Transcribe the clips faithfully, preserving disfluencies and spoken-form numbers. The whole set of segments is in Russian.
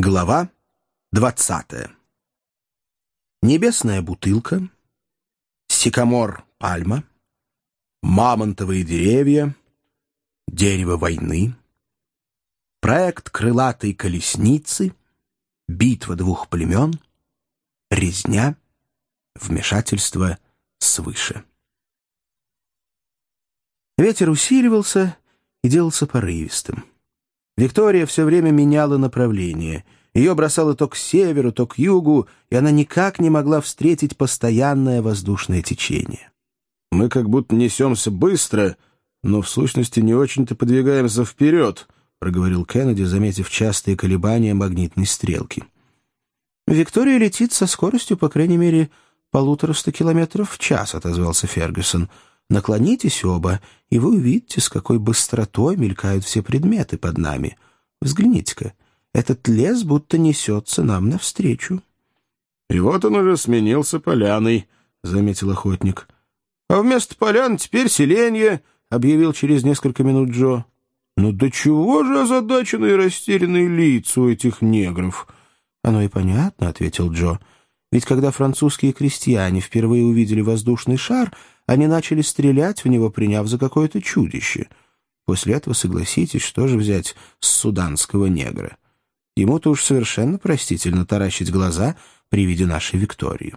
Глава двадцатая. Небесная бутылка, сикамор-пальма, мамонтовые деревья, дерево войны, проект крылатой колесницы, битва двух племен, резня, вмешательство свыше. Ветер усиливался и делался порывистым. Виктория все время меняла направление. Ее бросало то к северу, то к югу, и она никак не могла встретить постоянное воздушное течение. «Мы как будто несемся быстро, но в сущности не очень-то подвигаемся вперед», проговорил Кеннеди, заметив частые колебания магнитной стрелки. «Виктория летит со скоростью, по крайней мере, полутораста километров в час», — отозвался Фергюсон. «Наклонитесь оба, и вы увидите, с какой быстротой мелькают все предметы под нами. Взгляните-ка, этот лес будто несется нам навстречу». «И вот он уже сменился поляной», — заметил охотник. «А вместо полян теперь селенье», — объявил через несколько минут Джо. «Ну до чего же озадаченные и растерянные лица у этих негров?» «Оно и понятно», — ответил Джо. «Ведь когда французские крестьяне впервые увидели воздушный шар, они начали стрелять в него, приняв за какое-то чудище. После этого, согласитесь, что же взять с суданского негра? Ему-то уж совершенно простительно таращить глаза при виде нашей Виктории».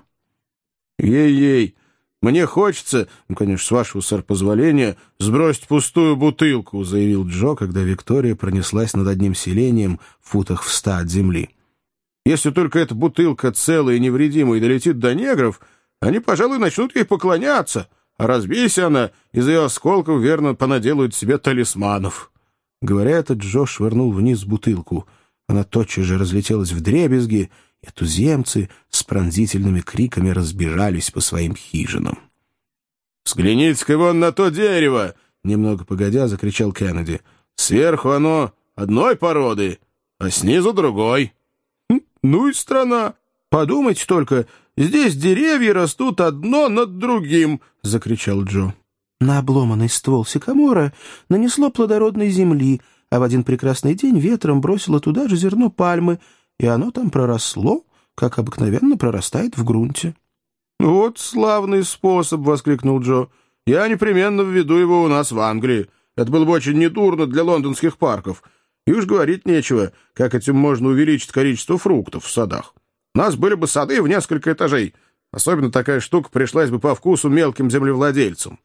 «Ей-ей, мне хочется, ну, конечно, с вашего, сэр, позволения, сбросить пустую бутылку», заявил Джо, когда Виктория пронеслась над одним селением в футах в ста от земли. «Если только эта бутылка целая и невредимая и долетит до негров, они, пожалуй, начнут ей поклоняться, а разбейся она, из ее осколков, верно, понаделают себе талисманов». Говоря это, Джо швырнул вниз бутылку. Она тотчас же разлетелась вдребезги, и туземцы с пронзительными криками разбежались по своим хижинам. «Взгляните-ка вон на то дерево!» — немного погодя закричал Кеннеди. «Сверху оно одной породы, а снизу другой». «Ну и страна! Подумайте только, здесь деревья растут одно над другим!» — закричал Джо. На обломанный ствол сикамора нанесло плодородной земли, а в один прекрасный день ветром бросило туда же зерно пальмы, и оно там проросло, как обыкновенно прорастает в грунте. «Вот славный способ!» — воскликнул Джо. «Я непременно введу его у нас в Англии. Это было бы очень недурно для лондонских парков. И уж говорить нечего, как этим можно увеличить количество фруктов в садах. У нас были бы сады в несколько этажей. Особенно такая штука пришлась бы по вкусу мелким землевладельцам».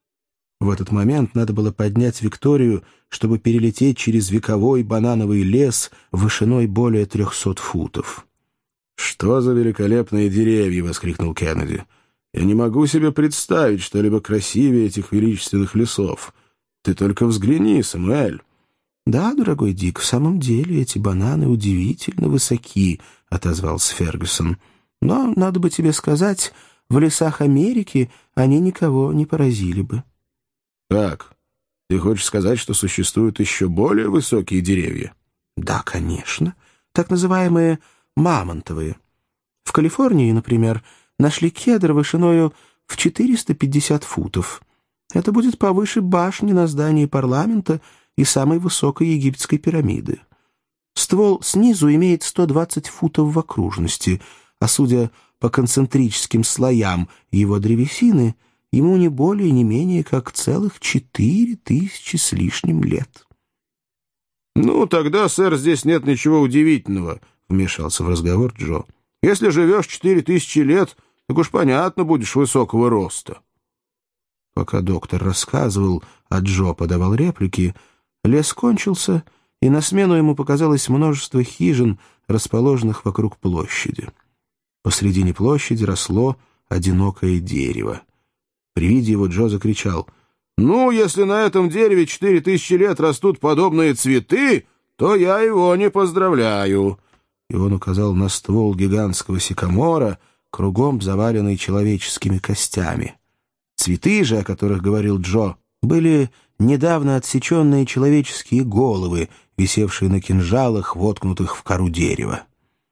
В этот момент надо было поднять Викторию, чтобы перелететь через вековой банановый лес вышиной более трехсот футов. «Что за великолепные деревья!» — воскликнул Кеннеди. «Я не могу себе представить что-либо красивее этих величественных лесов. Ты только взгляни, Самуэль». «Да, дорогой Дик, в самом деле эти бананы удивительно высоки», — отозвался Фергюсон. «Но, надо бы тебе сказать, в лесах Америки они никого не поразили бы». «Как? Ты хочешь сказать, что существуют еще более высокие деревья?» «Да, конечно. Так называемые мамонтовые. В Калифорнии, например, нашли кедр вышиною в четыреста пятьдесят футов. Это будет повыше башни на здании парламента и самой высокой египетской пирамиды. Ствол снизу имеет сто двадцать футов в окружности, а судя по концентрическим слоям его древесины, ему не более не менее как целых четыре тысячи с лишним лет». «Ну, тогда, сэр, здесь нет ничего удивительного», — вмешался в разговор Джо. «Если живешь четыре тысячи лет, так уж понятно, будешь высокого роста». Пока доктор рассказывал, а Джо подавал реплики, лес кончился, и на смену ему показалось множество хижин, расположенных вокруг площади. Посредине площади росло одинокое дерево. При виде его Джо закричал: «Ну, если на этом дереве четыре тысячи лет растут подобные цветы, то я его не поздравляю». И он указал на ствол гигантского сикамора, кругом заваленный человеческими костями. Цветы же, о которых говорил Джо, были недавно отсеченные человеческие головы, висевшие на кинжалах, воткнутых в кору дерева.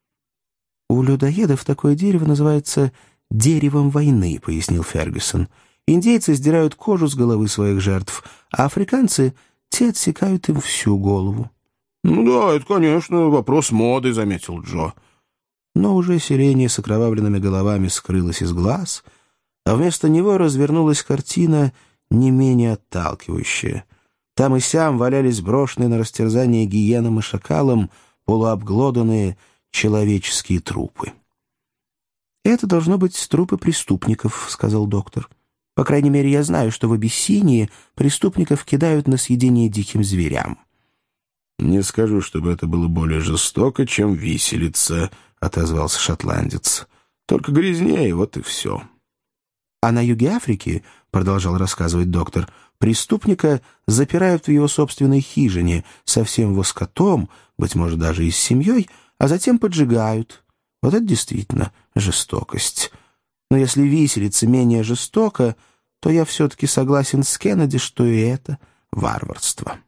«У людоедов такое дерево называется деревом войны», — пояснил Фергюсон. «Индейцы сдирают кожу с головы своих жертв, а африканцы — те отсекают им всю голову. «Ну да, это, конечно, вопрос моды», — заметил Джо. Но уже селение с окровавленными головами скрылось из глаз, а вместо него развернулась картина не менее отталкивающая. Там и сям валялись брошенные на растерзание гиенам и шакалам полуобглоданные человеческие трупы. «Это должно быть трупы преступников», — сказал доктор. «По крайней мере, я знаю, что в Абиссинии преступников кидают на съедение диким зверям». «Не скажу, чтобы это было более жестоко, чем виселица», — отозвался шотландец. «Только грязнее, вот и все». «А на юге Африки, — продолжал рассказывать доктор, — преступника запирают в его собственной хижине со всем его скотом, быть может, даже и с семьей, а затем поджигают. Вот это действительно жестокость. Но если виселица менее жестока, то я все-таки согласен с Кеннеди, что и это варварство».